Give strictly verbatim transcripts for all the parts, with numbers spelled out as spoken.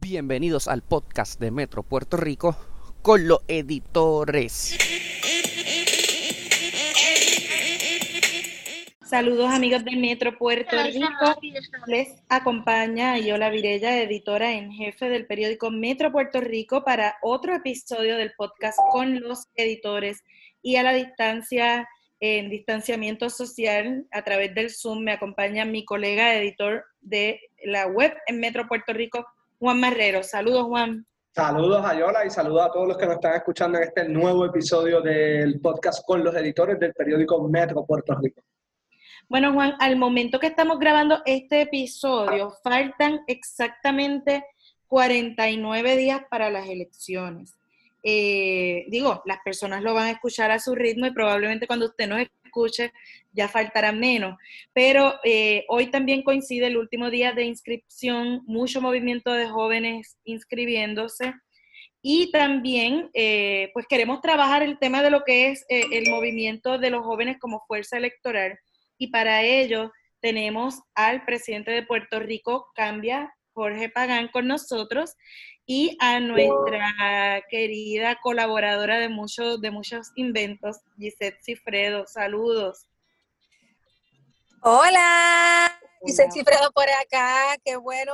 Bienvenidos al podcast de Metro Puerto Rico con los editores. Saludos amigos de Metro Puerto Rico, les acompaña Yola Virella, editora en jefe del periódico Metro Puerto Rico, para otro episodio del podcast con los editores. Y a la distancia, en distanciamiento social, a través del Zoom, me acompaña mi colega editor de la web en Metro Puerto Rico, Juan Marrero. Saludos, Juan. Saludos a Yola y saludos a todos los que nos están escuchando en este nuevo episodio del podcast con los editores del periódico Metro Puerto Rico. Bueno, Juan, al momento que estamos grabando este episodio, faltan exactamente cuarenta y nueve días para las elecciones. Eh, digo, las personas lo van a escuchar a su ritmo y probablemente cuando usted nos escuche ya faltará menos. Pero eh, hoy también coincide el último día de inscripción, mucho movimiento de jóvenes inscribiéndose. Y también, eh, pues queremos trabajar el tema de lo que es eh, el movimiento de los jóvenes como fuerza electoral. Y para ello tenemos al presidente de Puerto Rico Cambia, Jorge Pagán, con nosotros, y a nuestra querida colaboradora de muchos, de muchos inventos, Gisette Cifredo. Saludos. Hola, Gisette Cifredo por acá. Qué bueno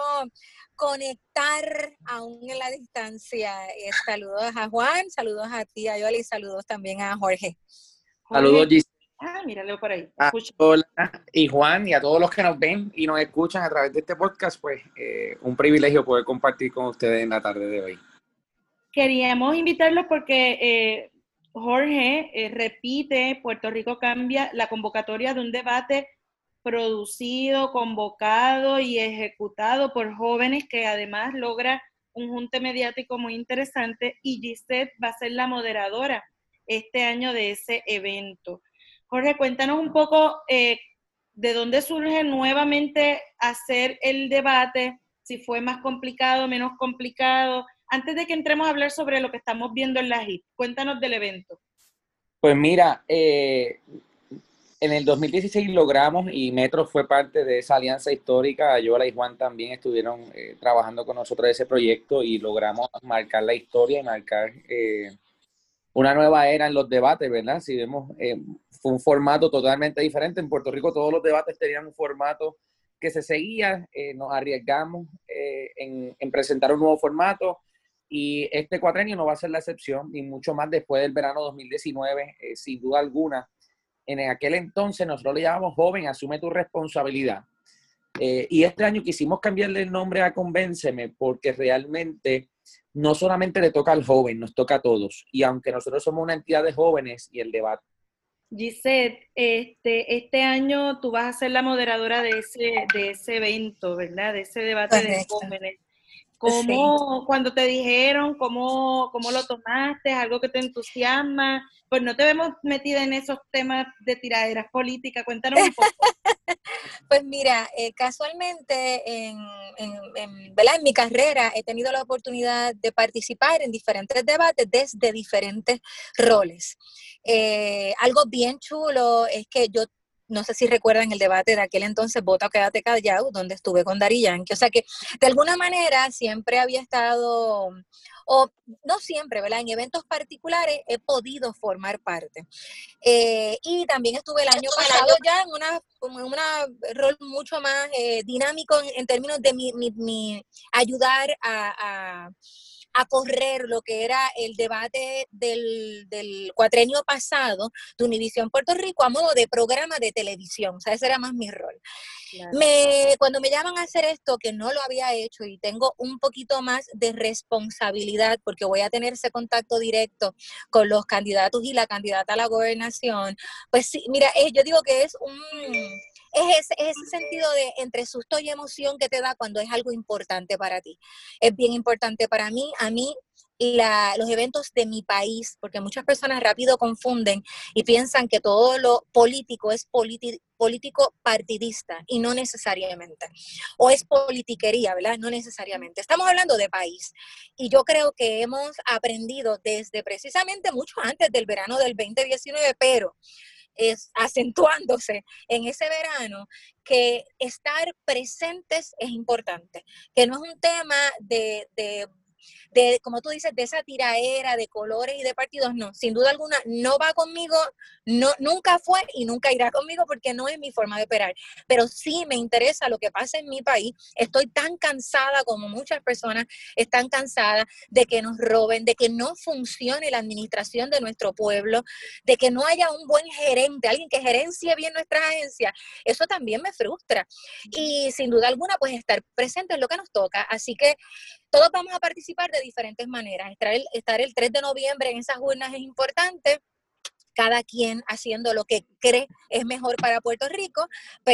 conectar aún en la distancia. Eh, saludos a Juan, saludos a ti, a Yola, y saludos también a Jorge. Jorge. Saludos, Gisette. Ah, míralo por ahí. Ah, hola, y Juan, y a todos los que nos ven y nos escuchan a través de este podcast, pues eh, un privilegio poder compartir con ustedes en la tarde de hoy. Queríamos invitarlos porque eh, Jorge eh, repite, Puerto Rico Cambia, la convocatoria de un debate producido, convocado y ejecutado por jóvenes, que además logra un junte mediático muy interesante, y Gisette va a ser la moderadora este año de ese evento. Jorge, cuéntanos un poco eh, de dónde surge nuevamente hacer el debate, si fue más complicado, menos complicado. Antes de que entremos a hablar sobre lo que estamos viendo en la H I T, cuéntanos del evento. Pues mira, eh, en el dos mil dieciséis logramos, y Metro fue parte de esa alianza histórica, Yola y Juan también estuvieron eh, trabajando con nosotros en ese proyecto, y logramos marcar la historia y marcar eh, una nueva era en los debates, ¿verdad? Si vemos, eh, fue un formato totalmente diferente. En Puerto Rico todos los debates tenían un formato que se seguía, eh, nos arriesgamos eh, en, en presentar un nuevo formato, y este cuatrenio no va a ser la excepción, y mucho más después del verano dos mil diecinueve, eh, sin duda alguna. En aquel entonces nosotros le llamamos Joven, asume tu responsabilidad. Eh, y este año quisimos cambiarle el nombre a Convénceme, porque realmente no solamente le toca al joven, nos toca a todos. Y aunque nosotros somos una entidad de jóvenes y el debate. Gisette, este, este año tú vas a ser la moderadora de ese, de ese evento, ¿verdad? De ese debate Correcto. De jóvenes. ¿Cómo, sí. Cuando te dijeron, cómo, cómo lo tomaste? ¿Algo que te entusiasma? Pues no te vemos metida en esos temas de tiraderas políticas. Cuéntanos un poco. Pues mira, eh, casualmente en, en, en, ¿verdad? en mi carrera he tenido la oportunidad de participar en diferentes debates desde diferentes roles. Eh, algo bien chulo es que yo, no sé si recuerdan el debate de aquel entonces, Vota o Quédate Callado, donde estuve con Daddy Yankee. O sea que de alguna manera siempre había estado, o no siempre, ¿verdad? En eventos particulares he podido formar parte. Eh, y también estuve el año pasado ya en una, en una rol mucho más eh, dinámico en, en términos de mi, mi, mi ayudar a, a a correr lo que era el debate del, del cuatrenio pasado de Univisión Puerto Rico a modo de programa de televisión. O sea, ese era más mi rol. Claro. Me, cuando me llaman a hacer esto, que no lo había hecho y tengo un poquito más de responsabilidad porque voy a tener ese contacto directo con los candidatos y la candidata a la gobernación, pues sí, mira, eh, yo digo que es un... Es ese, es ese sentido de entre susto y emoción que te da cuando es algo importante para ti. Es bien importante para mí, a mí, la, los eventos de mi país, porque muchas personas rápido confunden y piensan que todo lo político es politi- político partidista, y no necesariamente. O es politiquería, ¿verdad? No necesariamente. Estamos hablando de país. Y yo creo que hemos aprendido desde precisamente mucho antes del verano del veinte diecinueve, pero es acentuándose en ese verano, que estar presentes es importante, que no es un tema de, de de, como tú dices, de esa tiraera de colores y de partidos, no, sin duda alguna no va conmigo, no, nunca fue y nunca irá conmigo porque no es mi forma de operar, pero sí me interesa lo que pasa en mi país. Estoy tan cansada como muchas personas están cansadas de que nos roben, de que no funcione la administración de nuestro pueblo, de que no haya un buen gerente, alguien que gerencie bien nuestra agencia. Eso también me frustra y sin duda alguna pues estar presente es lo que nos toca, así que todos vamos a participar de diferentes maneras. Estar el, estar el tres de noviembre en esas urnas es importante, cada quien haciendo lo que cree es mejor para Puerto Rico,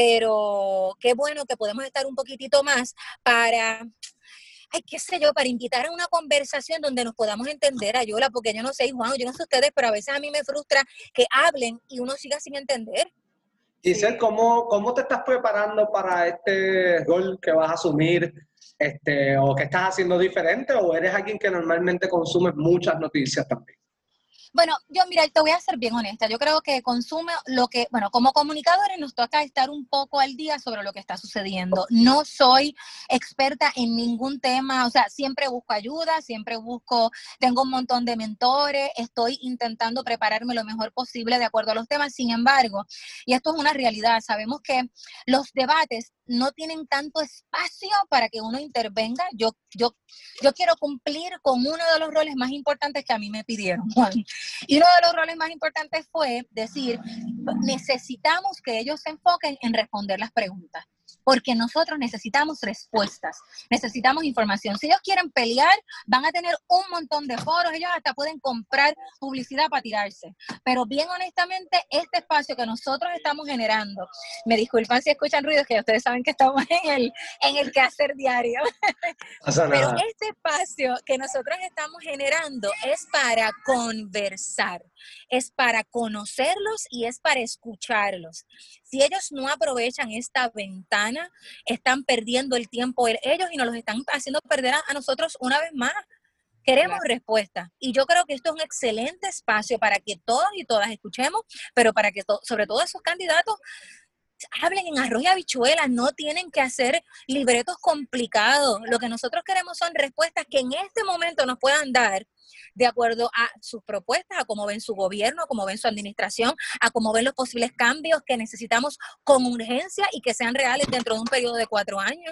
pero qué bueno que podemos estar un poquitito más para, ay, qué sé yo, para invitar a una conversación donde nos podamos entender, Ayola, porque yo no sé, Juan, yo no sé ustedes, pero a veces a mí me frustra que hablen y uno siga sin entender. Giselle, sí. ¿cómo, ¿cómo te estás preparando para este rol que vas a asumir? Este, ¿O qué estás haciendo diferente? ¿O eres alguien que normalmente consume muchas noticias también? Bueno, yo mira, te voy a ser bien honesta, yo creo que consume lo que, bueno, como comunicadores nos toca estar un poco al día sobre lo que está sucediendo. No soy experta en ningún tema, o sea, siempre busco ayuda, siempre busco, tengo un montón de mentores, estoy intentando prepararme lo mejor posible de acuerdo a los temas, sin embargo, y esto es una realidad, sabemos que los debates no tienen tanto espacio para que uno intervenga. Yo, yo, yo quiero cumplir con uno de los roles más importantes que a mí me pidieron, Juan. Y uno de los roles más importantes fue decir, necesitamos que ellos se enfoquen en responder las preguntas, porque nosotros necesitamos respuestas, necesitamos información. Si ellos quieren pelear, van a tener un montón de foros, ellos hasta pueden comprar publicidad para tirarse. Pero bien honestamente, este espacio que nosotros estamos generando, me disculpan si escuchan ruidos, que ustedes saben que estamos en el, en el quehacer diario, pero este espacio que nosotros estamos generando es para conversar, es para conocerlos y es para escucharlos. Si ellos no aprovechan esta ventana, están perdiendo el tiempo ellos y nos los están haciendo perder a, a nosotros una vez más. Queremos claro. respuestas y yo creo que esto es un excelente espacio para que todos y todas escuchemos, pero para que to- sobre todo esos candidatos hablen en arroz y habichuelas, no tienen que hacer libretos complicados. Lo que nosotros queremos son respuestas que en este momento nos puedan dar de acuerdo a sus propuestas, a cómo ven su gobierno, a cómo ven su administración, a cómo ven los posibles cambios que necesitamos con urgencia y que sean reales dentro de un periodo de cuatro años.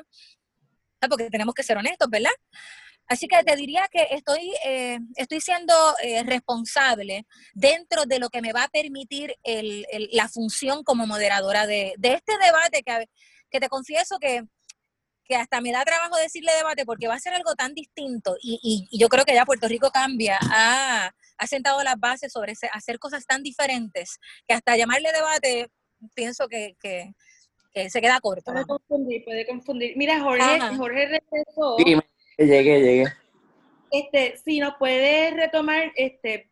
Porque tenemos que ser honestos, ¿verdad? Así que te diría que estoy, eh, estoy siendo eh, responsable dentro de lo que me va a permitir el, el, la función como moderadora de, de este debate que, que te confieso que, que hasta me da trabajo decirle debate porque va a ser algo tan distinto y, y, y yo creo que ya Puerto Rico Cambia ha, ha sentado las bases sobre ese, hacer cosas tan diferentes que hasta llamarle debate pienso que, que, que se queda corto. Puede confundir, puede confundir. Mira, Jorge, Ajá. Jorge regresó. Sí, llegué, llegué. Este, si nos puede retomar, este,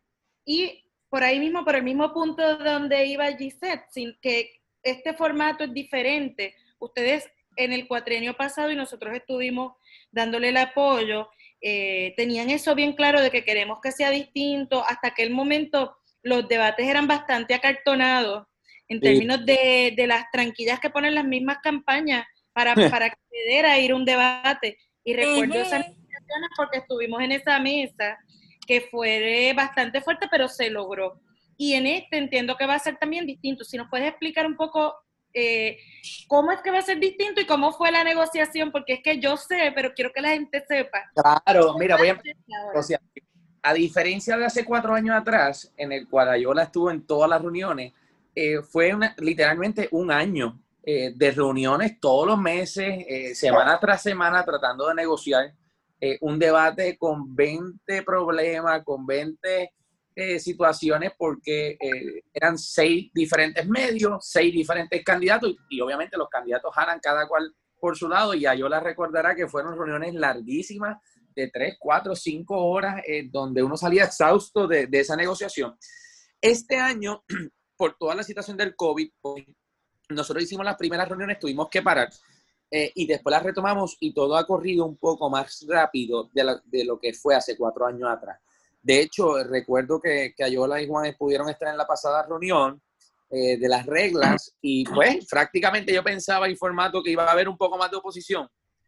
y por ahí mismo, por el mismo punto donde iba Gisette, sin que este formato es diferente. Ustedes en el cuatrienio pasado y nosotros estuvimos dándole el apoyo, eh, tenían eso bien claro de que queremos que sea distinto. Hasta aquel momento los debates eran bastante acartonados en sí. términos de, de las tranquillas que ponen las mismas campañas para, para acceder a ir a un debate. Y recuerdo uh-huh. esas negociaciones porque estuvimos en esa mesa que fue bastante fuerte, pero se logró. Y en este entiendo que va a ser también distinto. Si nos puedes explicar un poco eh, cómo es que va a ser distinto y cómo fue la negociación, porque es que yo sé, pero quiero que la gente sepa. Claro, mira, voy a empezar. A diferencia de hace cuatro años atrás, en el cual Ayola estuvo en todas las reuniones, eh, fue una, literalmente un año eh, de reuniones todos los meses, eh, semana tras semana, tratando de negociar eh, un debate con veinte problemas, con veinte eh, situaciones, porque eh, eran seis diferentes medios, seis diferentes candidatos, y, y obviamente los candidatos jalan cada cual por su lado, y Ayola recordará que fueron reuniones larguísimas, de tres, cuatro, cinco horas, eh, donde uno salía exhausto de, de esa negociación. Este año, por toda la situación del COVID, nosotros hicimos las primeras reuniones, tuvimos que parar, eh, y después las retomamos, y todo ha corrido un poco más rápido de, la, de lo que fue hace cuatro años atrás. De hecho, recuerdo que, que Ayola y Juan pudieron estar en la pasada reunión, eh, de las reglas y pues prácticamente yo pensaba en formato que iba a haber un poco más de oposición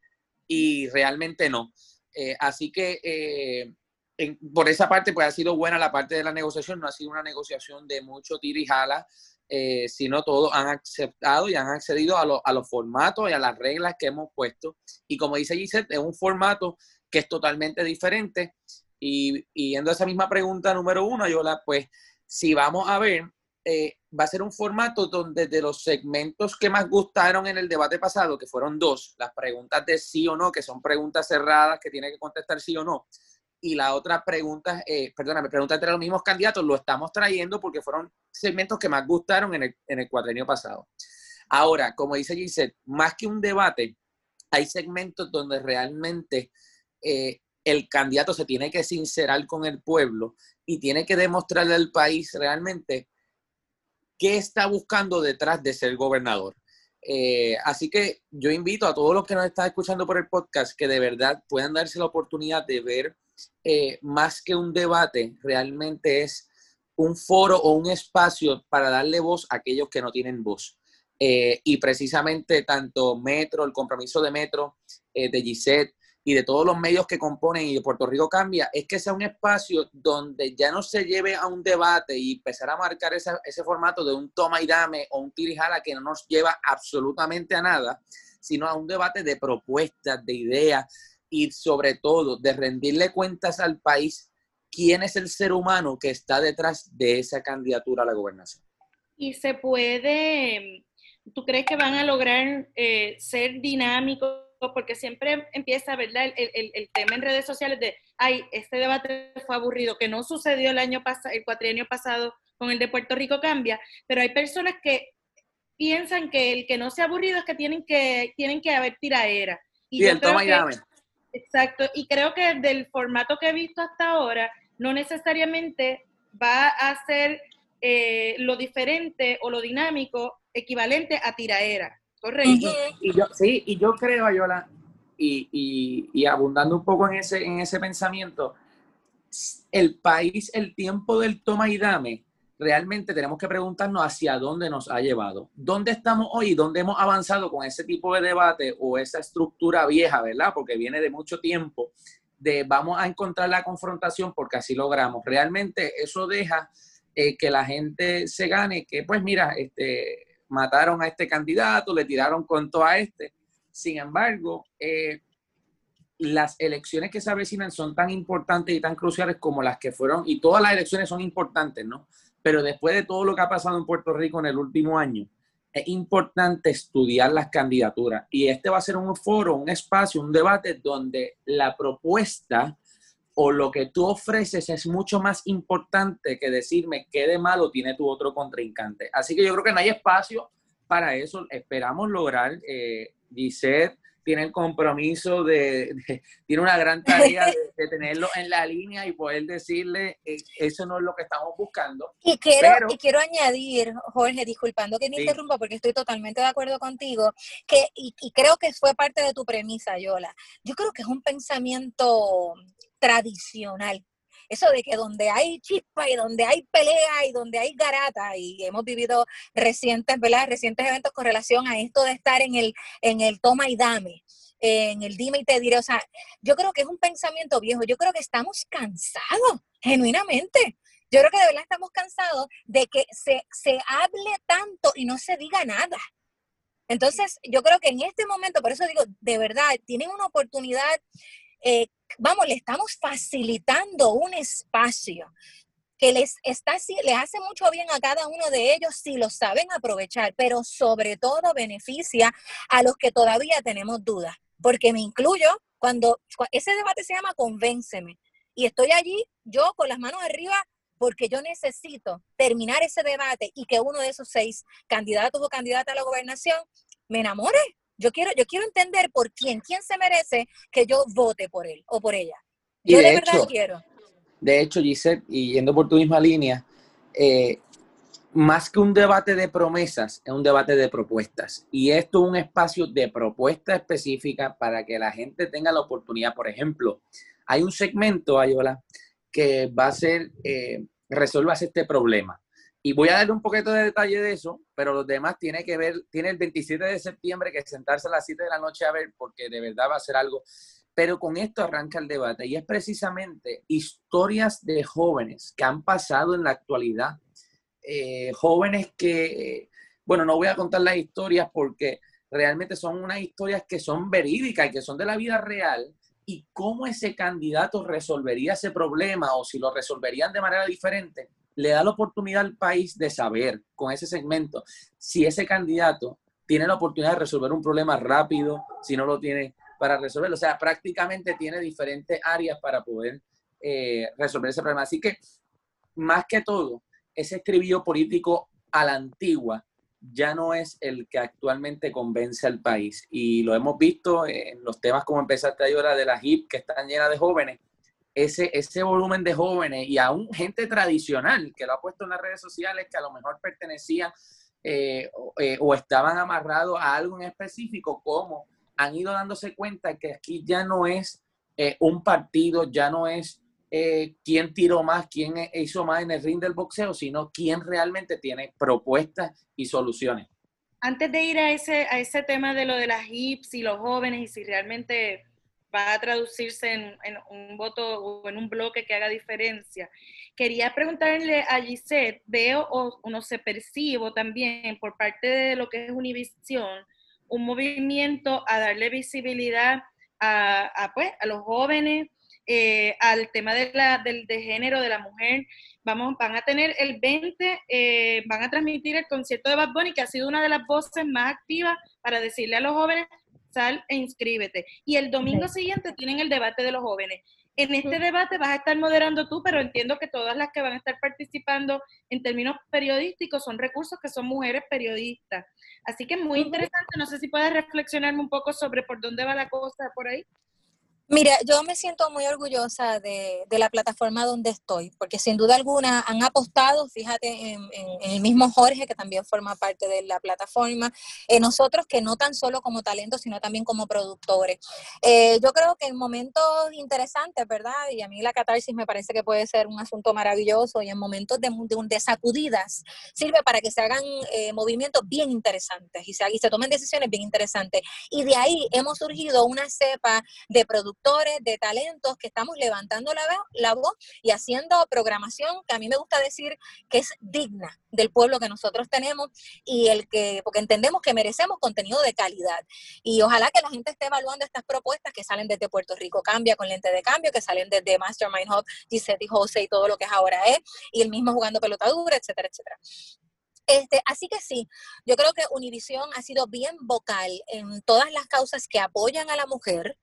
y realmente no. Eh, así que eh, en, por esa parte pues ha sido buena la parte de la negociación, no ha sido una negociación de mucho tira y jala, eh, sino todos han aceptado y han accedido a, lo, a los formatos y a las reglas que hemos puesto. Y como dice Gisette, es un formato que es totalmente diferente. Y, y yendo a esa misma pregunta número uno, Yola, pues si vamos a ver, eh, va a ser un formato donde de los segmentos que más gustaron en el debate pasado, que fueron dos, las preguntas de sí o no, que son preguntas cerradas que tiene que contestar sí o no, y la otra pregunta, eh, perdóname, pregunta entre los mismos candidatos, lo estamos trayendo porque fueron segmentos que más gustaron en el, en el cuatrienio pasado. Ahora, como dice Gisette, más que un debate, hay segmentos donde realmente eh, el candidato se tiene que sincerar con el pueblo y tiene que demostrarle al país realmente qué está buscando detrás de ser gobernador. Eh, así que yo invito a todos los que nos están escuchando por el podcast que de verdad puedan darse la oportunidad de ver eh, más que un debate, realmente es un foro o un espacio para darle voz a aquellos que no tienen voz. Eh, y precisamente tanto Metro, el compromiso de Metro, eh, de Gisette y de todos los medios que componen y de Puerto Rico Cambia, es que sea un espacio donde ya no se lleve a un debate y empezar a marcar ese, ese formato de un toma y dame o un tira y jala que no nos lleva absolutamente a nada, sino a un debate de propuestas, de ideas y sobre todo de rendirle cuentas al país quién es el ser humano que está detrás de esa candidatura a la gobernación. Y se puede, ¿tú crees que van a lograr eh, ser dinámicos? Porque siempre empieza, ¿verdad? El, el, el tema en redes sociales de, ay, este debate fue aburrido, que no sucedió el año pasado, el cuatrienio pasado con el de Puerto Rico Cambia, pero hay personas que piensan que el que no sea aburrido es que tienen que, tienen que haber tiraera. Y Bien, toma y dame. Exacto, y creo que del formato que he visto hasta ahora, no necesariamente va a ser eh, lo diferente o lo dinámico equivalente a tiraera. Correcto. Y, y yo, sí, y yo creo, Ayola, y, y, y abundando un poco en ese, en ese pensamiento, el país, el tiempo del toma y dame, realmente tenemos que preguntarnos hacia dónde nos ha llevado. ¿Dónde estamos hoy? ¿Dónde hemos avanzado con ese tipo de debate o esa estructura vieja, verdad? Porque viene de mucho tiempo, de vamos a encontrar la confrontación porque así logramos. Realmente eso deja eh, que la gente se gane, que pues mira, este... mataron a este candidato, le tiraron con todo a este. Sin embargo, eh, las elecciones que se avecinan son tan importantes y tan cruciales como las que fueron, y todas las elecciones son importantes, ¿no? Pero después de todo lo que ha pasado en Puerto Rico en el último año, es importante estudiar las candidaturas. Y este va a ser un foro, un espacio, un debate donde la propuesta o lo que tú ofreces es mucho más importante que decirme qué de malo tiene tu otro contrincante. Así que yo creo que no hay espacio para eso. Esperamos lograr, eh, Gisette tiene el compromiso de, de tiene una gran tarea de, de tenerlo en la línea y poder decirle eh, eso no es lo que estamos buscando. Y quiero, pero, y quiero añadir, Jorge, disculpando que te sí. interrumpa porque estoy totalmente de acuerdo contigo, que y, y creo que fue parte de tu premisa, Yola. Yo creo que es un pensamiento tradicional. Eso de que donde hay chispa y donde hay pelea y donde hay garata, y hemos vivido recientes, ¿verdad? Recientes eventos con relación a esto de estar en el, en el toma y dame, en el dime y te diré. O sea, yo creo que es un pensamiento viejo. Yo creo que estamos cansados, genuinamente. Yo creo que de verdad estamos cansados de que se, se hable tanto y no se diga nada. Entonces, yo creo que en este momento, por eso digo, de verdad, tienen una oportunidad. Eh, vamos, le estamos facilitando un espacio que les, está, les hace mucho bien a cada uno de ellos si lo saben aprovechar, pero sobre todo beneficia a los que todavía tenemos dudas, porque me incluyo cuando ese debate se llama Convénceme y estoy allí yo con las manos arriba porque yo necesito terminar ese debate y que uno de esos seis candidatos o candidatas a la gobernación me enamore. Yo quiero, yo quiero entender por quién, quién se merece que yo vote por él o por ella. Yo de, de hecho, verdad quiero. De hecho, Gisette, y yendo por tu misma línea, eh, más que un debate de promesas, es un debate de propuestas. Y esto es un espacio de propuesta específica para que la gente tenga la oportunidad. Por ejemplo, hay un segmento, Ayola, que va a ser, eh, resuelvas este problema. Y voy a darle un poquito de detalle de eso, pero los demás tiene que ver, tiene el veintisiete de septiembre que sentarse a las siete de la noche a ver, porque de verdad va a ser algo. Pero con esto arranca el debate, y es precisamente historias de jóvenes que han pasado en la actualidad, eh, jóvenes que, bueno, no voy a contar las historias porque realmente son unas historias que son verídicas y que son de la vida real, y cómo ese candidato resolvería ese problema, o si lo resolverían de manera diferente, le da la oportunidad al país de saber, con ese segmento, si ese candidato tiene la oportunidad de resolver un problema rápido, si no lo tiene para resolverlo. O sea, prácticamente tiene diferentes áreas para poder eh, resolver ese problema. Así que, más que todo, ese estribillo político a la antigua ya no es el que actualmente convence al país. Y lo hemos visto en los temas como empezaste ahora de la H I P, que están llenas de jóvenes. Ese, ese volumen de jóvenes y aún gente tradicional que lo ha puesto en las redes sociales, que a lo mejor pertenecían eh, eh, o estaban amarrados a algo en específico, como han ido dándose cuenta que aquí ya no es eh, un partido, ya no es eh, quién tiró más, quién hizo más en el ring del boxeo, sino quién realmente tiene propuestas y soluciones. Antes de ir a ese, a ese tema de lo de las H I Ps y los jóvenes, y si realmente va a traducirse en, en un voto o en un bloque que haga diferencia, quería preguntarle a Gisette, veo o, o no sé, percibo también por parte de lo que es Univisión, un movimiento a darle visibilidad a, a, pues, a los jóvenes, eh, al tema de la, del de género de la mujer. Vamos, van a tener el veinte, eh, van a transmitir el concierto de Bad Bunny, que ha sido una de las voces más activas para decirle a los jóvenes, sal e inscríbete. Y el domingo okay. siguiente tienen el debate de los jóvenes. En este debate vas a estar moderando tú, pero entiendo que todas las que van a estar participando en términos periodísticos son recursos que son mujeres periodistas. Así que muy interesante. No sé si puedes reflexionarme un poco sobre por dónde va la cosa por ahí. Mira, yo me siento muy orgullosa de, de la plataforma donde estoy, porque sin duda alguna han apostado, fíjate, en, en, en el mismo Jorge, que también forma parte de la plataforma, en nosotros que no tan solo como talento, sino también como productores. Eh, yo creo que en momentos interesantes, ¿verdad? Y a mí la catarsis me parece que puede ser un asunto maravilloso, y en momentos de, de, de sacudidas sirve para que se hagan eh, movimientos bien interesantes y se, y se tomen decisiones bien interesantes. Y de ahí hemos surgido una cepa de productores, de talentos que estamos levantando la, la voz y haciendo programación que a mí me gusta decir que es digna del pueblo que nosotros tenemos, y el que, porque entendemos que merecemos contenido de calidad. Y ojalá que la gente esté evaluando estas propuestas que salen desde Puerto Rico Cambia con Lente de Cambio, que salen desde Mastermind Hub, Gisette y José y todo lo que es ahora es, y el mismo Jugando Pelota Dura, etcétera, etcétera. Este, así que sí, yo creo que Univisión ha sido bien vocal en todas las causas que apoyan a la mujer.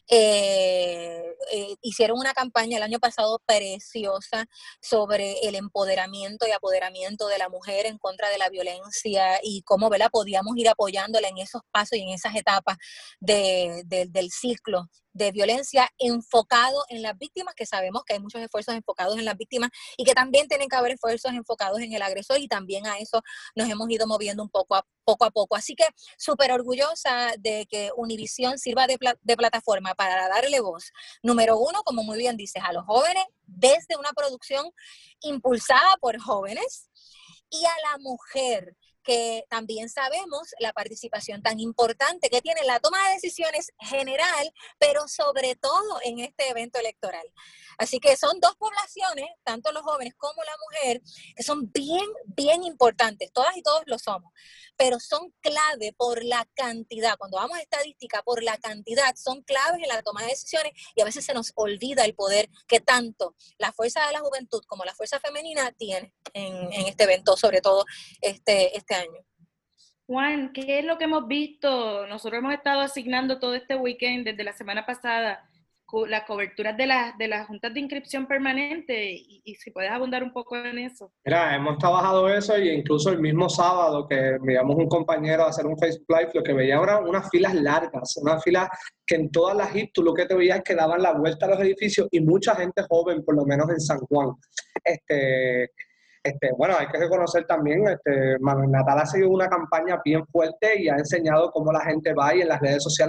Eh, eh, hicieron una campaña el año pasado preciosa sobre el empoderamiento y apoderamiento de la mujer en contra de la violencia, y cómo, ¿verdad?, podíamos ir apoyándola en esos pasos y en esas etapas de, de, del ciclo de violencia, enfocado en las víctimas, que sabemos que hay muchos esfuerzos enfocados en las víctimas y que también tienen que haber esfuerzos enfocados en el agresor, y también a eso nos hemos ido moviendo un poco a poco a poco. Así que súper orgullosa de que Univisión sirva de, pla- de plataforma para darle voz, número uno, como muy bien dices, a los jóvenes, desde una producción impulsada por jóvenes, y a la mujer, que también sabemos la participación tan importante que tiene la toma de decisiones general, pero sobre todo en este evento electoral. Así que son dos poblaciones, tanto los jóvenes como la mujer, que son bien, bien importantes, todas y todos lo somos, pero son clave por la cantidad. Cuando vamos a estadística, por la cantidad, son claves en la toma de decisiones, y a veces se nos olvida el poder que tanto la fuerza de la juventud como la fuerza femenina tiene en, en este evento, sobre todo este, este año. Juan, ¿qué es lo que hemos visto? Nosotros hemos estado asignando todo este weekend, desde la semana pasada, las coberturas de, la, de las juntas de inscripción permanente, y, y si puedes abundar un poco en eso. Mira, hemos trabajado eso, y incluso el mismo sábado que enviamos un compañero a hacer un Facebook Live, lo que veía eran unas filas largas, unas filas que en todas las H I P tú lo que te veías es que daban la vuelta a los edificios, y mucha gente joven, por lo menos en San Juan. Este... Este, bueno, hay que reconocer también, este, Manuel Natal ha seguido una campaña bien fuerte y ha enseñado cómo la gente va, y en las redes sociales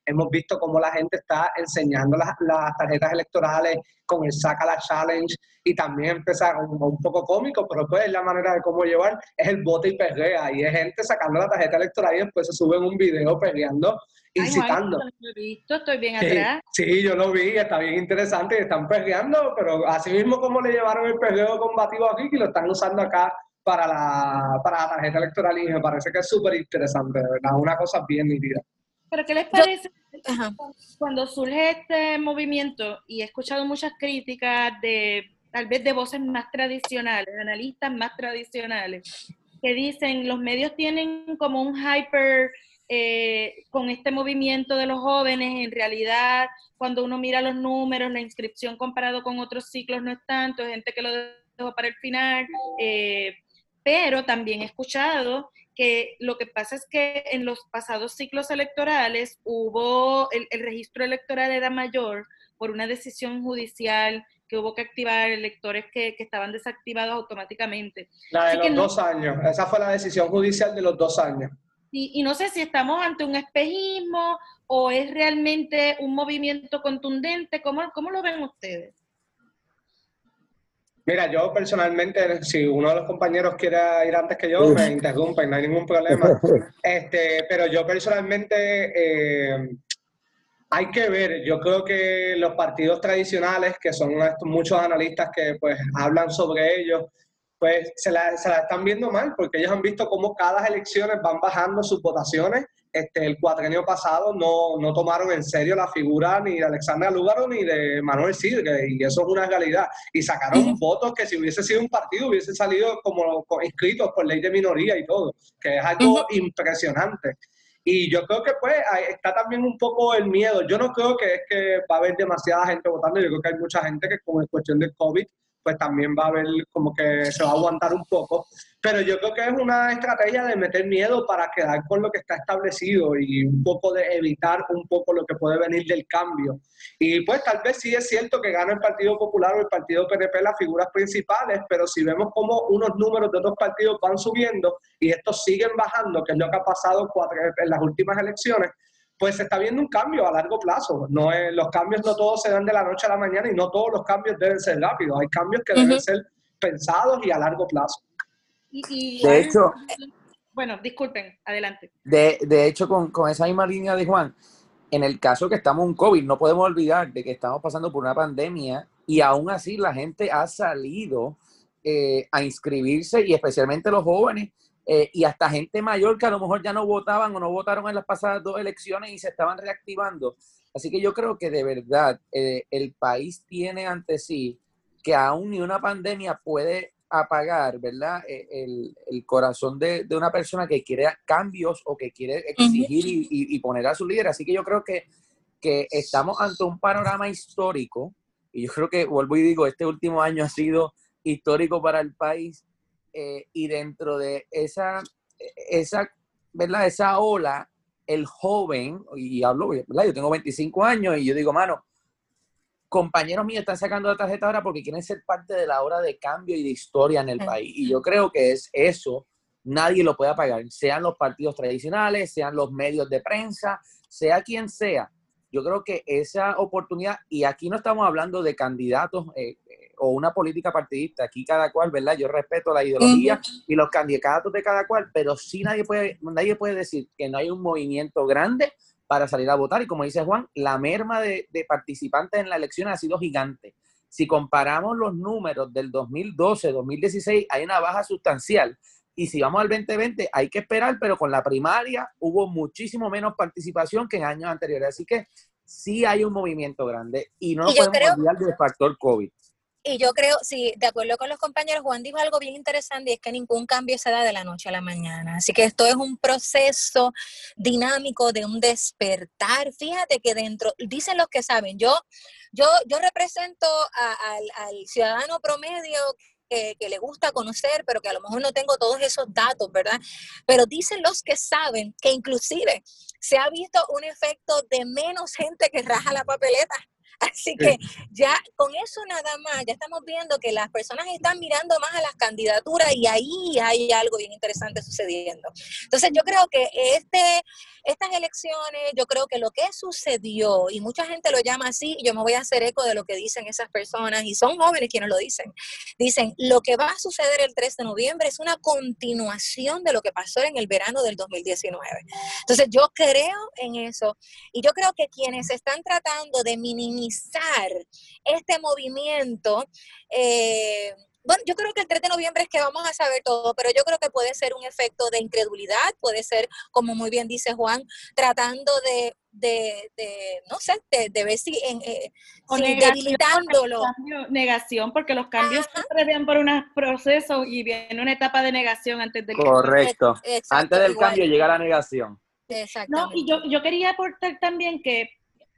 hemos visto cómo la gente está enseñando las, las tarjetas electorales con el Sácala Challenge, y también empezar un, un poco cómico, pero pues la manera de cómo llevar es el bote y perrea, y es gente sacando la tarjeta electoral y después se suben un video perreando, incitando. Ay, Juan, lo he visto, estoy bien Sí, atrás. sí, yo lo vi, está bien interesante, y están perreando, pero así mismo como le llevaron el perreo combativo aquí, y lo están usando acá para la, para la tarjeta electoral, y me parece que es súper interesante, de verdad, una cosa bien nítida. ¿Pero qué les parece Ajá. cuando surge este movimiento? Y he escuchado muchas críticas de, tal vez de voces más tradicionales, de analistas más tradicionales, que dicen los medios tienen como un hyper eh, con este movimiento de los jóvenes. En realidad, cuando uno mira los números, la inscripción comparado con otros ciclos no es tanto, hay gente que lo dejó para el final, eh, pero también he escuchado que lo que pasa es que en los pasados ciclos electorales hubo, el, el registro electoral era mayor por una decisión judicial, que hubo que activar electores que, que estaban desactivados automáticamente. La de Así los que no, dos años, esa fue la decisión judicial de los dos años. y, y no sé si estamos ante un espejismo o es realmente un movimiento contundente. ¿Cómo, cómo lo ven ustedes? Mira, yo personalmente, si uno de los compañeros quiere ir antes que yo, me interrumpen, no hay ningún problema. Este, pero yo personalmente, eh, hay que ver, yo creo que los partidos tradicionales, que son estos, muchos analistas que pues hablan sobre ellos, pues se la, se la están viendo mal, porque ellos han visto cómo cada elecciones van bajando sus votaciones. Este, el cuatrienio pasado no, no tomaron en serio la figura ni de Alexandra Lúgaro ni de Manuel Sidre, y eso es una realidad. Y sacaron uh-huh. votos que si hubiese sido un partido hubiesen salido como, como inscritos por ley de minoría y todo, que es algo uh-huh. impresionante. Y yo creo que pues está también un poco el miedo. Yo no creo que es que va a haber demasiada gente votando, yo creo que hay mucha gente que con cuestión del COVID pues también va a haber como que se va a aguantar un poco, pero yo creo que es una estrategia de meter miedo para quedar con lo que está establecido y un poco de evitar un poco lo que puede venir del cambio. Y pues tal vez sí es cierto que gana el Partido Popular o el Partido P N P las figuras principales, pero si vemos como unos números de otros partidos van subiendo y estos siguen bajando, que es lo que ha pasado en las últimas elecciones, pues se está viendo un cambio a largo plazo. No es, los cambios no todos se dan de la noche a la mañana y no todos los cambios deben ser rápidos. Hay cambios que uh-huh. deben ser pensados y a largo plazo. Y, y de hecho, bueno, disculpen, adelante. De, de hecho, con, con esa misma línea de Juan, en el caso que estamos en COVID, no podemos olvidar de que estamos pasando por una pandemia y aún así la gente ha salido eh, a inscribirse, y especialmente los jóvenes, Eh, y hasta gente mayor que a lo mejor ya no votaban o no votaron en las pasadas dos elecciones y se estaban reactivando. Así que yo creo que de verdad eh, el país tiene ante sí que aún ni una pandemia puede apagar, ¿verdad? Eh, el, el corazón de, de una persona que quiere cambios o que quiere exigir y, y, y poner a su líder. Así que yo creo que, que estamos ante un panorama histórico, y yo creo que, vuelvo y digo, este último año ha sido histórico para el país. Eh, y dentro de esa, esa, ¿verdad? Esa ola, el joven, y hablo, ¿verdad? Yo tengo veinticinco años y yo digo, mano, compañeros míos están sacando la tarjeta ahora porque quieren ser parte de la hora de cambio y de historia en el país. Y yo creo que es eso, nadie lo puede apagar, sean los partidos tradicionales, sean los medios de prensa, sea quien sea. Yo creo que esa oportunidad, y aquí no estamos hablando de candidatos eh, o una política partidista, aquí cada cual, ¿verdad? Yo respeto la ideología uh-huh. y los candidatos de cada cual, pero sí nadie puede, nadie puede decir que no hay un movimiento grande para salir a votar. Y como dice Juan, la merma de, de participantes en la elección ha sido gigante. Si comparamos los números del dos mil doce, dos mil dieciséis, hay una baja sustancial. Y si vamos al veinte veinte, hay que esperar, pero con la primaria hubo muchísimo menos participación que en años anteriores. Así que sí hay un movimiento grande y no nos podemos creo, olvidar del factor COVID. Y yo creo, sí, de acuerdo con los compañeros, Juan dijo algo bien interesante, y es que ningún cambio se da de la noche a la mañana. Así que esto es un proceso dinámico de un despertar. Fíjate que dentro, dicen los que saben, yo, yo, yo represento a, a, al ciudadano promedio Que, que le gusta conocer, pero que a lo mejor no tengo todos esos datos, ¿verdad? Pero dicen los que saben que inclusive se ha visto un efecto de menos gente que raja la papeleta. Así que ya con eso nada más, ya estamos viendo que las personas están mirando más a las candidaturas y ahí hay algo bien interesante sucediendo. Entonces yo creo que este, estas elecciones, yo creo que lo que sucedió, y mucha gente lo llama así, y yo me voy a hacer eco de lo que dicen esas personas, y son jóvenes quienes lo dicen, dicen, lo que va a suceder el tres de noviembre es una continuación de lo que pasó en el verano del dos mil diecinueve. Entonces yo creo en eso, y yo creo que quienes están tratando de minimizar este movimiento, eh, bueno, yo creo que el tres de noviembre es que vamos a saber todo, pero yo creo que puede ser un efecto de incredulidad, puede ser, como muy bien dice Juan, tratando de, de, de no sé, de, de ver si, en, eh, si negación, debilitándolo. Cambio, negación, porque los cambios Ajá. siempre vienen por unos procesos y viene una etapa de negación antes del Correcto. Cambio. Exacto, antes del igual. cambio llega la negación. No, y yo, yo quería aportar también que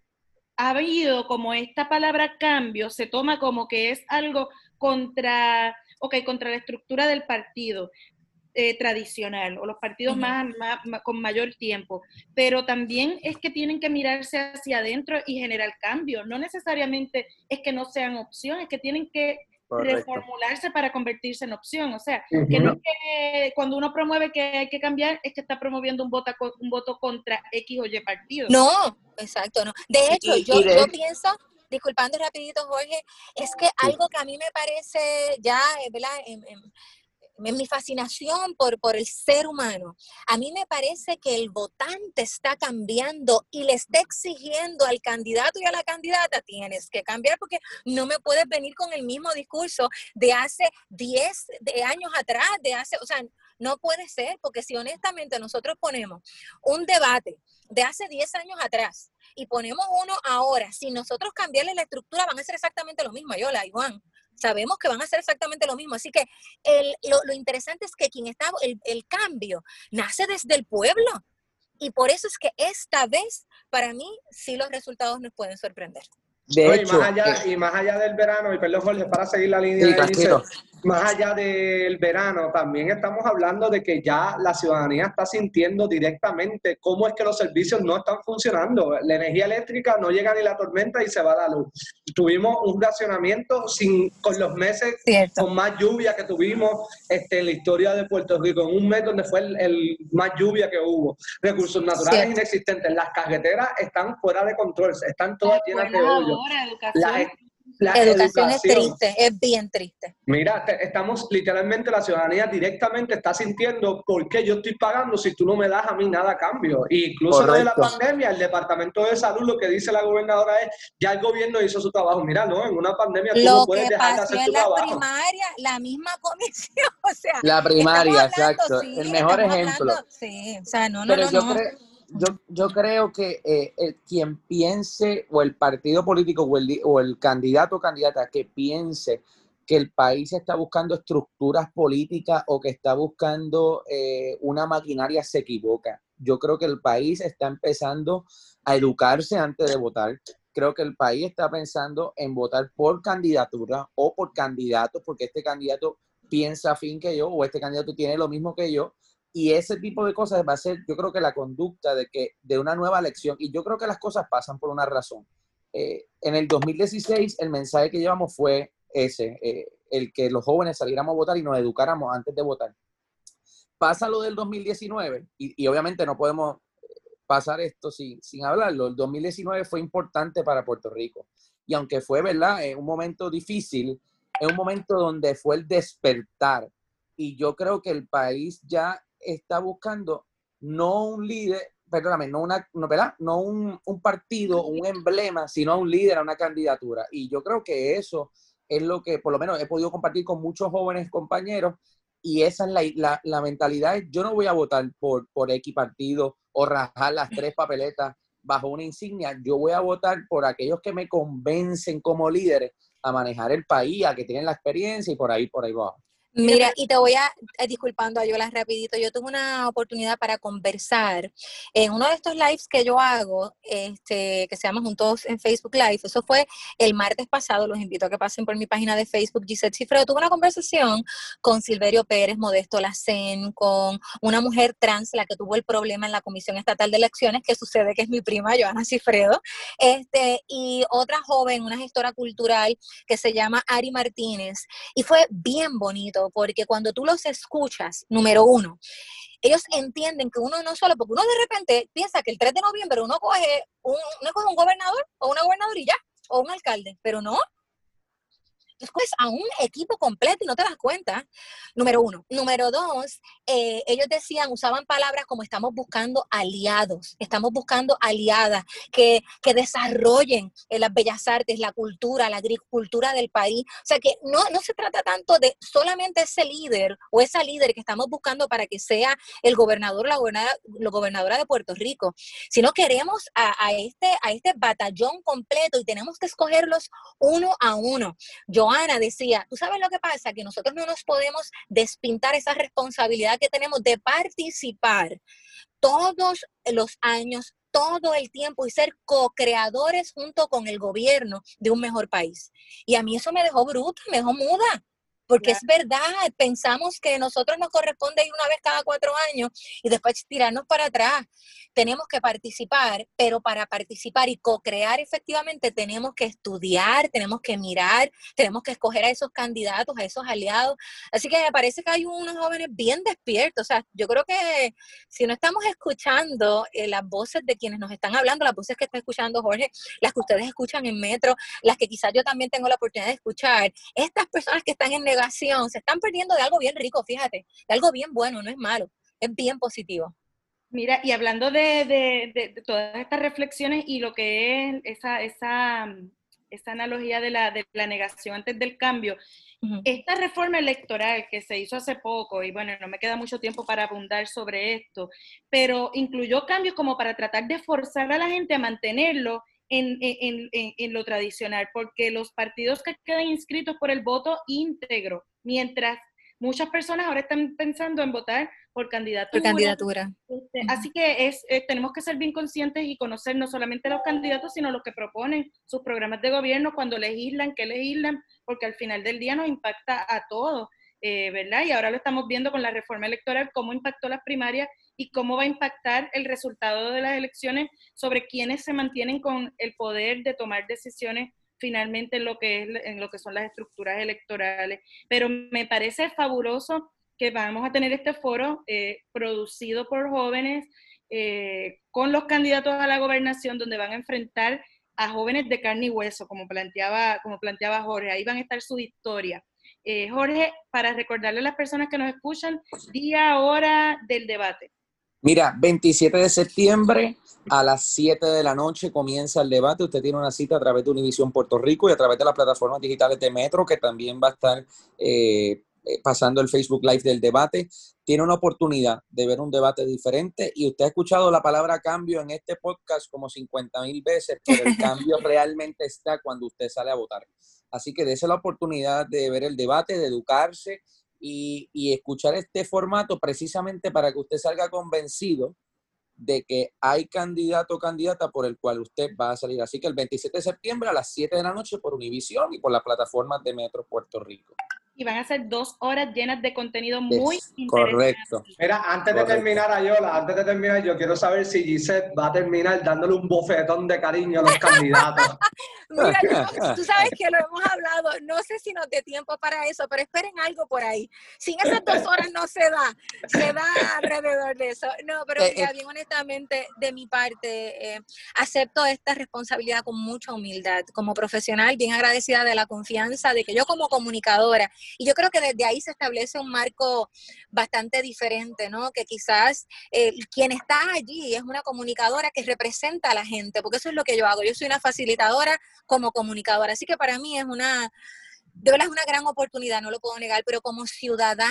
ha habido como esta palabra cambio, se toma como que es algo contra, okay, contra la estructura del partido eh, tradicional o los partidos uh-huh. más, más, más con mayor tiempo, pero también es que tienen que mirarse hacia adentro y generar cambio, no necesariamente es que no sean opciones, que tienen que Correcto. reformularse para convertirse en opción, o sea, uh-huh. que no es que cuando uno promueve que hay que cambiar, es que está promoviendo un voto, un voto contra X o Y partido. No, exacto, no. De hecho, y, yo, y de yo hecho, pienso, disculpando rapidito, Jorge, es que algo que a mí me parece ya, ¿verdad?, en, en, en mi fascinación por, por el ser humano, a mí me parece que el votante está cambiando y le está exigiendo al candidato y a la candidata, tienes que cambiar porque no me puedes venir con el mismo discurso de hace diez de años atrás, de hace, o sea, no puede ser, porque si honestamente nosotros ponemos un debate de hace diez años atrás y ponemos uno ahora, si nosotros cambiarle la estructura van a ser exactamente lo mismo, Yola y Juan. Sabemos que van a hacer exactamente lo mismo. Así que el, lo, lo interesante es que quien está, el, el cambio nace desde el pueblo. Y por eso es que esta vez, para mí, sí los resultados nos pueden sorprender. De no, hecho, y, más allá, eh, y más allá del verano, y perdón, Jorge, para seguir la línea sí, de Giselle, más allá del verano, también estamos hablando de que ya la ciudadanía está sintiendo directamente cómo es que los servicios no están funcionando. La energía eléctrica no llega ni la tormenta y se va la luz. Tuvimos un racionamiento sin, con los meses Cierto. con más lluvia que tuvimos este, en la historia de Puerto Rico, en un mes donde fue el, el más lluvia que hubo. Recursos naturales Cierto. inexistentes. Las carreteras están fuera de control, están todas llenas de hoyos. Educación. La, la educación, educación es educación. triste, es bien triste. Mira, te, estamos literalmente, la ciudadanía directamente está sintiendo por qué yo estoy pagando si tú no me das a mí nada a cambio. E incluso lo de la pandemia, el Departamento de Salud, lo que dice la gobernadora es, ya el gobierno hizo su trabajo. Mira, no, en una pandemia tú lo no puedes dejar de hacer tu trabajo. Lo que pasó en la primaria, la misma comisión, o sea. La primaria, hablando, exacto, sí, el mejor ejemplo. Hablando, sí, o sea, no, no, Pero no, yo no. creo... Yo, yo creo que eh, el, quien piense, o el partido político, o el, o el candidato o candidata que piense que el país está buscando estructuras políticas o que está buscando eh, una maquinaria, se equivoca. Yo creo que el país está empezando a educarse antes de votar. Creo que el país está pensando en votar por candidatura o por candidatos, porque este candidato piensa afín que yo, o este candidato tiene lo mismo que yo. Y ese tipo de cosas va a ser, yo creo que la conducta de, que, de una nueva elección, y yo creo que las cosas pasan por una razón. Eh, en el dos mil dieciséis el mensaje que llevamos fue ese, eh, el que los jóvenes saliéramos a votar y nos educáramos antes de votar. Pasa lo del dos mil diecinueve, y, y obviamente no podemos pasar esto sin, sin hablarlo. El dos mil diecinueve fue importante para Puerto Rico, y aunque fue, ¿verdad?, en un momento difícil, es un momento donde fue el despertar, y yo creo que el país ya está buscando no un líder, perdóname, no, una, no, ¿verdad? no un, un partido, un emblema, sino un líder, a una candidatura. Y yo creo que eso es lo que por lo menos he podido compartir con muchos jóvenes compañeros, y esa es la, la, la mentalidad. Yo no voy a votar por, por X partido o rajar las tres papeletas bajo una insignia. Yo voy a votar por aquellos que me convencen como líderes a manejar el país, a que tienen la experiencia, y por ahí, por ahí va. Mira, y te voy a, eh, disculpando a Yola rapidito, yo tuve una oportunidad para conversar en uno de estos lives que yo hago, este, que se llama Juntos en Facebook Live. Eso fue el martes pasado, los invito a que pasen por mi página de Facebook, Gisette Cifredo. Tuve una conversación con Silverio Pérez, Modesto Lacén, con una mujer trans, la que tuvo el problema en la Comisión Estatal de Elecciones, que sucede que es mi prima, Joana Cifredo, este, y otra joven, una gestora cultural que se llama Ari Martínez, y fue bien bonito, porque cuando tú los escuchas, número uno, ellos entienden que uno no solo, porque uno de repente piensa que el tres de noviembre uno coge un, uno coge un gobernador o una gobernadorilla o un alcalde, pero no. Escoges a un equipo completo y no te das cuenta, número uno. Número dos, eh, ellos decían, usaban palabras como estamos buscando aliados, estamos buscando aliadas que, que desarrollen eh, las bellas artes, la cultura, la agricultura del país. O sea que no, no se trata tanto de solamente ese líder o esa líder que estamos buscando para que sea el gobernador o la gobernadora, la gobernadora de Puerto Rico, sino queremos a, a, este, a este batallón completo y tenemos que escogerlos uno a uno. Yo Ana decía, ¿tú sabes lo que pasa? Que nosotros no nos podemos despintar esa responsabilidad que tenemos de participar todos los años, todo el tiempo y ser co-creadores junto con el gobierno de un mejor país. Y a mí eso me dejó bruta, me dejó muda. Porque es verdad, pensamos que a nosotros nos corresponde ir una vez cada cuatro años y después tirarnos para atrás. Tenemos que participar, pero para participar y co-crear efectivamente tenemos que estudiar, tenemos que mirar, tenemos que escoger a esos candidatos, a esos aliados. Así que me parece que hay unos jóvenes bien despiertos. O sea, yo creo que si no estamos escuchando eh, las voces de quienes nos están hablando, las voces que está escuchando Jorge, las que ustedes escuchan en Metro, las que quizás yo también tengo la oportunidad de escuchar, estas personas que están en negación se están perdiendo de algo bien rico, fíjate, de algo bien bueno, no es malo, es bien positivo. Mira, y hablando de, de, de, de todas estas reflexiones y lo que es esa, esa, esa analogía de la, de la negación antes del cambio, uh-huh. Esta reforma electoral que se hizo hace poco, y bueno, no me queda mucho tiempo para abundar sobre esto, pero incluyó cambios como para tratar de forzar a la gente a mantenerlo En, en, en, en lo tradicional, porque los partidos que quedan inscritos por el voto íntegro, mientras muchas personas ahora están pensando en votar por candidatura. Por candidatura. Este, uh-huh. Así que es, eh, tenemos que ser bien conscientes y conocer no solamente a los candidatos, sino los que proponen sus programas de gobierno, cuando legislan, qué legislan, porque al final del día nos impacta a todos. Eh, ¿verdad? Y ahora lo estamos viendo con la reforma electoral, cómo impactó las primarias y cómo va a impactar el resultado de las elecciones sobre quienes se mantienen con el poder de tomar decisiones finalmente en lo que es, en lo que son las estructuras electorales. Pero me parece fabuloso que vamos a tener este foro eh, producido por jóvenes eh, con los candidatos a la gobernación, donde van a enfrentar a jóvenes de carne y hueso, como planteaba, como planteaba Jorge. Ahí van a estar sus historias. Eh, Jorge, para recordarle a las personas que nos escuchan, día, hora del debate. Mira, veintisiete de septiembre a las siete de la noche comienza el debate. Usted tiene una cita a través de Univisión Puerto Rico y a través de las plataformas digitales de Metro, que también va a estar eh, pasando el Facebook Live del debate. Tiene una oportunidad de ver un debate diferente y usted ha escuchado la palabra cambio en este podcast como cincuenta mil veces, pero el cambio realmente está cuando usted sale a votar. Así que dése la oportunidad de ver el debate, de educarse y, y escuchar este formato precisamente para que usted salga convencido de que hay candidato o candidata por el cual usted va a salir. Así que el veintisiete de septiembre a las siete de la noche por Univisión y por las plataformas de Metro Puerto Rico. Y van a ser dos horas llenas de contenido muy es interesante. Correcto. Mira, antes correcto. de terminar, Ayola, antes de terminar, yo quiero saber si Gisette va a terminar dándole un bofetón de cariño a los candidatos. Mira, yo, tú sabes que lo hemos hablado, no sé si nos dé tiempo para eso, pero esperen algo por ahí. Sin esas dos horas no se da, se da alrededor de eso. No, pero mira, bien honestamente, de mi parte, eh, acepto esta responsabilidad con mucha humildad. Como profesional, bien agradecida de la confianza, de que yo como comunicadora, y yo creo que desde ahí se establece un marco bastante diferente, ¿no? Que quizás eh, quien está allí es una comunicadora que representa a la gente, porque eso es lo que yo hago. Yo soy una facilitadora como comunicadora, así que para mí es una, de verdad es una gran oportunidad, no lo puedo negar, pero como ciudadana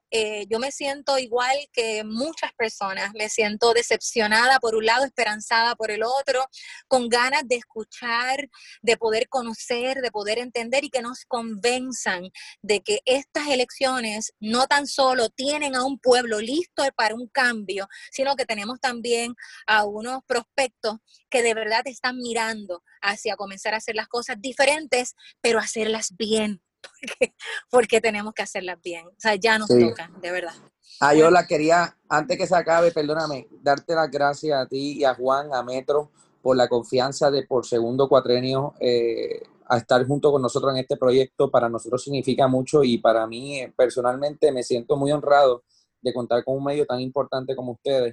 eh, yo me siento igual que muchas personas, me siento decepcionada por un lado, esperanzada por el otro, con ganas de escuchar, de poder conocer, de poder entender y que nos convenzan de que estas elecciones no tan solo tienen a un pueblo listo para un cambio, sino que tenemos también a unos prospectos que de verdad están mirando hacia comenzar a hacer las cosas diferentes, pero hacerlas bien. Porque, porque tenemos que hacerlas bien. O sea, ya nos sí. toca, de verdad. Ayola, quería, antes que se acabe, perdóname, darte las gracias a ti y a Juan, a Metro, por la confianza de por segundo cuatrenio eh, a estar junto con nosotros en este proyecto. Para nosotros significa mucho y para mí eh, personalmente me siento muy honrado de contar con un medio tan importante como ustedes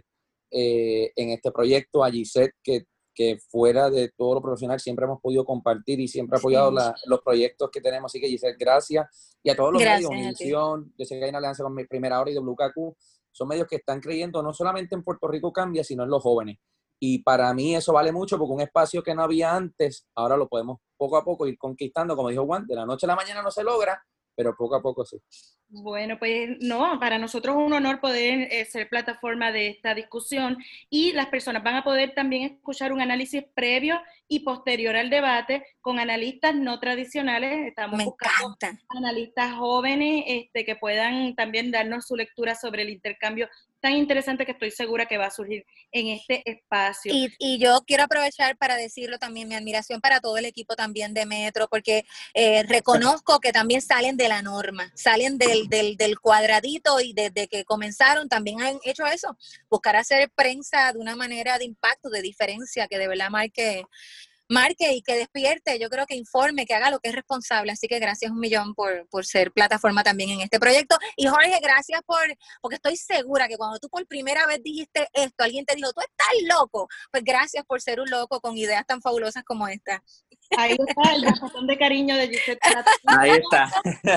eh, en este proyecto. A Gisette, que que fuera de todo lo profesional siempre hemos podido compartir y siempre ha apoyado sí. la, los proyectos que tenemos. Así que, Giselle, gracias. Y a todos los gracias medios, Univisión, yo sé que hay una alianza con mi Primera Hora y W K Q, son medios que están creyendo no solamente en Puerto Rico Cambia, sino en los jóvenes. Y para mí eso vale mucho porque un espacio que no había antes, ahora lo podemos poco a poco ir conquistando. Como dijo Juan, de la noche a la mañana no se logra, pero poco a poco sí. Bueno, pues no, para nosotros es un honor poder eh, ser plataforma de esta discusión y las personas van a poder también escuchar un análisis previo y posterior al debate con analistas no tradicionales. Estamos Me buscando encanta. analistas jóvenes este, que puedan también darnos su lectura sobre el intercambio tan interesante que estoy segura que va a surgir en este espacio. Y, y yo quiero aprovechar para decirlo también, mi admiración para todo el equipo también de Metro, porque eh, reconozco que también salen de la norma, salen del, del, del cuadradito y desde que comenzaron también han hecho eso, buscar hacer prensa de una manera de impacto, de diferencia, que de verdad marque, marque y que despierte, yo creo que informe, que haga lo que es responsable. Así que gracias un millón por, por ser plataforma también en este proyecto. Y Jorge, gracias por, porque estoy segura que cuando tú por primera vez dijiste esto, alguien te dijo, tú estás loco. Pues gracias por ser un loco con ideas tan fabulosas como esta. Ahí está el botón de cariño de Gisette. Ahí está.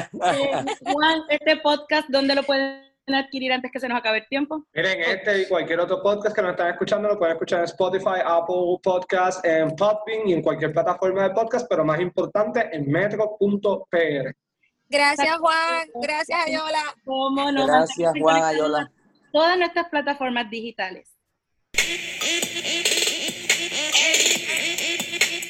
Eh, Juan, este podcast, ¿dónde lo pueden adquirir antes que se nos acabe el tiempo? Miren, este y cualquier otro podcast que nos están escuchando lo pueden escuchar en Spotify, Apple Podcast, en Podbean y en cualquier plataforma de podcast, pero más importante en metro punto p r. Gracias, Juan. Gracias, Ayola. ¿Cómo no? Gracias, Juan, Ayola. Todas nuestras plataformas digitales.